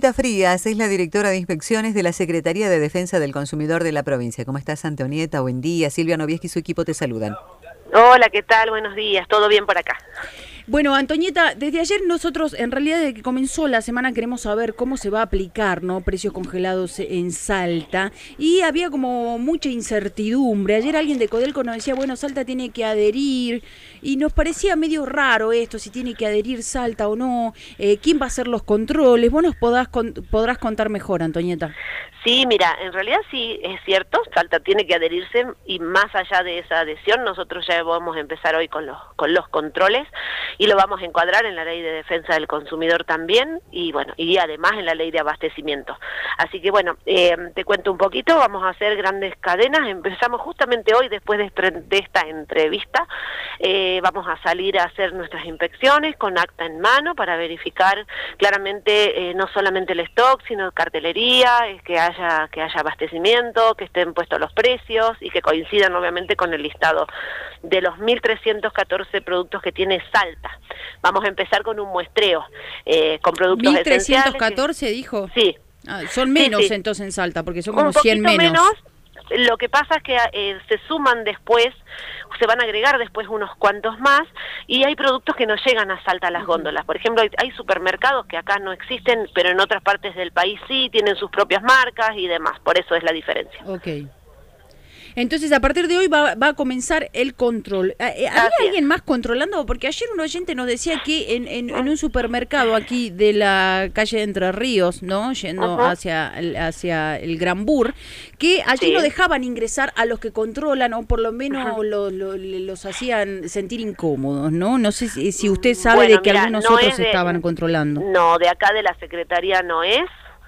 Antonieta Frías es la directora de inspecciones de la Secretaría de Defensa del Consumidor de la provincia. ¿Cómo estás, Antonieta? Buen día. Silvia Novieski y su equipo te saludan. Hola, ¿qué tal? Buenos días. ¿Todo bien por acá? Bueno, Antonieta, desde ayer nosotros, en realidad desde que comenzó la semana, queremos saber cómo se va a aplicar, ¿no? Precios congelados en Salta, y había como mucha incertidumbre. Ayer alguien de Codelco nos decía, bueno, Salta tiene que adherir, y nos parecía medio raro esto, si tiene que adherir Salta o no, quién va a hacer los controles. Vos nos podrás contar mejor, Antonieta. Sí, mira, en realidad sí es cierto, Salta tiene que adherirse, y más allá de esa adhesión, nosotros ya vamos a empezar hoy con los controles, y lo vamos a encuadrar en la Ley de Defensa del Consumidor también, y bueno, y además en la Ley de Abastecimiento. Así que bueno, te cuento un poquito, vamos a hacer grandes cadenas, empezamos justamente hoy después de esta entrevista, vamos a salir a hacer nuestras inspecciones con acta en mano para verificar claramente no solamente el stock, sino cartelería, que haya abastecimiento, que estén puestos los precios y que coincidan obviamente con el listado de los 1.314 productos que tiene Salta. Vamos a empezar con un muestreo con productos esenciales. ¿1.314 dijo? Sí. Son menos sí, sí. Entonces en Salta, porque son como Un 100 poquito menos. Lo que pasa es que se suman después, se van a agregar después unos cuantos más, y hay productos que no llegan a Salta a las góndolas. Por ejemplo, hay supermercados que acá no existen, pero en otras partes del país sí, tienen sus propias marcas y demás, por eso es la diferencia. Ok. Entonces, a partir de hoy va a comenzar el control. ¿Había alguien más controlando? Porque ayer un oyente nos decía que en un supermercado aquí de la calle de Entre Ríos, ¿no? Yendo hacia el Gran Bur, que allí no dejaban ingresar a los que controlan, o por lo menos los hacían sentir incómodos, ¿no? No sé si usted sabe de que algunos otros estaban controlando. No, de acá de la Secretaría no es,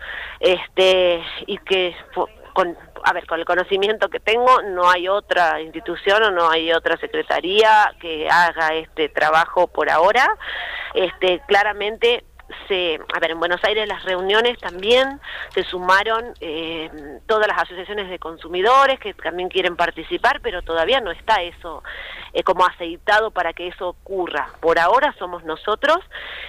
y que con el conocimiento que tengo, no hay otra institución o no hay otra secretaría que haga este trabajo por ahora. Claramente en Buenos Aires las reuniones también se sumaron todas las asociaciones de consumidores que también quieren participar, pero todavía no está eso como aceitado para que eso ocurra. Por ahora somos nosotros,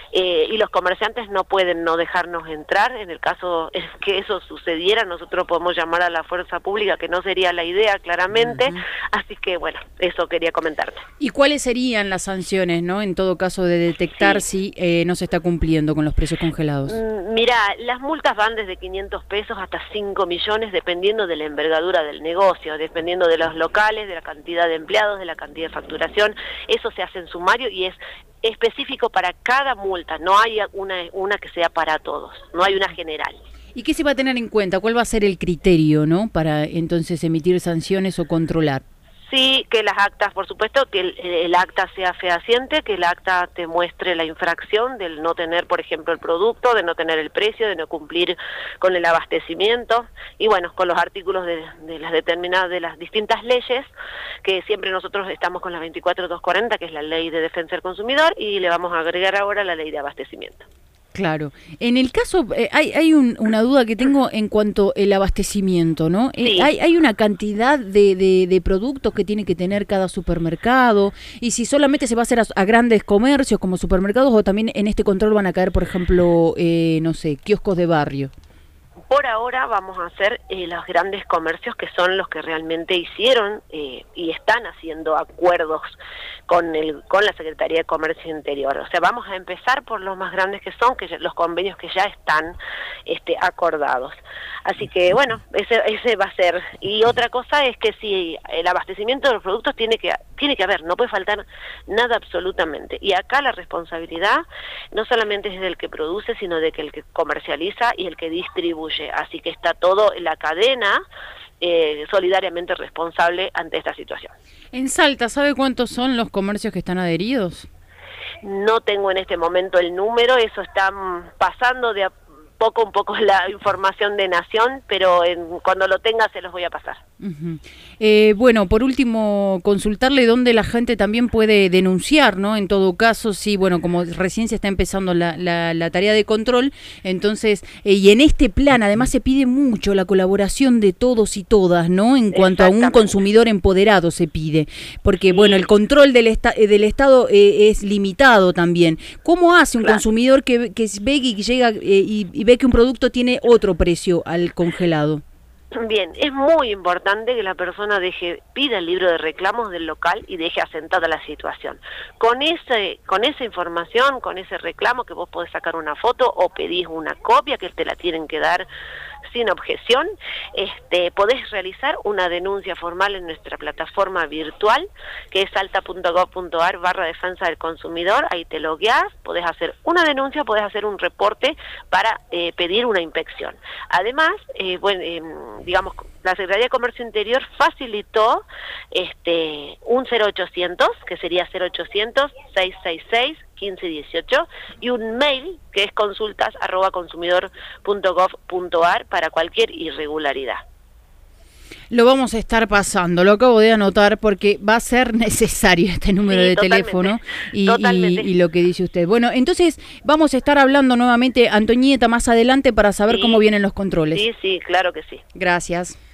y los comerciantes no pueden no dejarnos entrar. En el caso que eso sucediera, nosotros podemos llamar a la fuerza pública, que no sería la idea, claramente. Así que bueno, eso quería comentarte. ¿Y cuáles serían las sanciones, no, en todo caso de detectar si no se está cumpliendo con los precios congelados? Mira, las multas van desde 500 pesos hasta 5 millones, dependiendo de la envergadura del negocio, dependiendo de los locales, de la cantidad de empleados, de la cantidad de facturación. Eso se hace en sumario y es específico para cada multa, no hay una que sea para todos, no hay una general. ¿Y qué se va a tener en cuenta? ¿Cuál va a ser el criterio, no, para entonces emitir sanciones o controlar? Sí, que las actas, por supuesto, que el acta sea fehaciente, que el acta te muestre la infracción del no tener, por ejemplo, el producto, de no tener el precio, de no cumplir con el abastecimiento, y bueno, con los artículos de las determinadas, de las distintas leyes, que siempre nosotros estamos con la 24240, que es la Ley de Defensa del Consumidor, y le vamos a agregar ahora la Ley de Abastecimiento. Claro. En el caso, hay una duda que tengo en cuanto al abastecimiento, ¿no? Sí. Hay una cantidad de productos que tiene que tener cada supermercado, y si solamente se va a hacer a grandes comercios como supermercados, o también en este control van a caer, por ejemplo, no sé, kioscos de barrio. Por ahora vamos a hacer los grandes comercios, que son los que realmente hicieron y están haciendo acuerdos con la Secretaría de Comercio Interior. O sea, vamos a empezar por los más grandes que son, los convenios que ya están acordados. Así que bueno, ese va a ser. Y otra cosa es que si el abastecimiento de los productos tiene que haber, no puede faltar nada absolutamente. Y acá la responsabilidad no solamente es del que produce, sino de que el que comercializa y el que distribuye. Así que está todo en la cadena solidariamente responsable ante esta situación. En Salta, ¿sabe cuántos son los comercios que están adheridos? No tengo en este momento el número, eso está pasando de a poco un poco la información de Nación, pero cuando lo tenga se los voy a pasar. Uh-huh. Bueno, por último, consultarle dónde la gente también puede denunciar, ¿no? En todo caso, sí, bueno, como recién se está empezando la tarea de control, entonces, y en este plan además se pide mucho la colaboración de todos y todas, ¿no? En cuanto a un consumidor empoderado se pide, porque, bueno, el control del Estado es limitado también. ¿Cómo hace un consumidor que ve y llega y ve que un producto tiene otro precio al congelado? Bien, es muy importante que la persona pida el libro de reclamos del local y deje asentada la situación. Con esa información, con ese reclamo que vos podés sacar una foto o pedís una copia que te la tienen que dar sin objeción, podés realizar una denuncia formal en nuestra plataforma virtual, que es salta.gov.ar/defensa del consumidor. Ahí te logueás, podés hacer una denuncia, podés hacer un reporte para pedir una inspección. Además, digamos, la Secretaría de Comercio Interior facilitó un 0800, que sería 0800-666-1518, y un mail que es consultas@consumidor.gov.ar para cualquier irregularidad. Lo vamos a estar pasando, lo acabo de anotar porque va a ser necesario este número de teléfono y lo que dice usted. Bueno, entonces vamos a estar hablando nuevamente, Antonieta, más adelante para saber cómo vienen los controles. Sí, claro que sí. Gracias.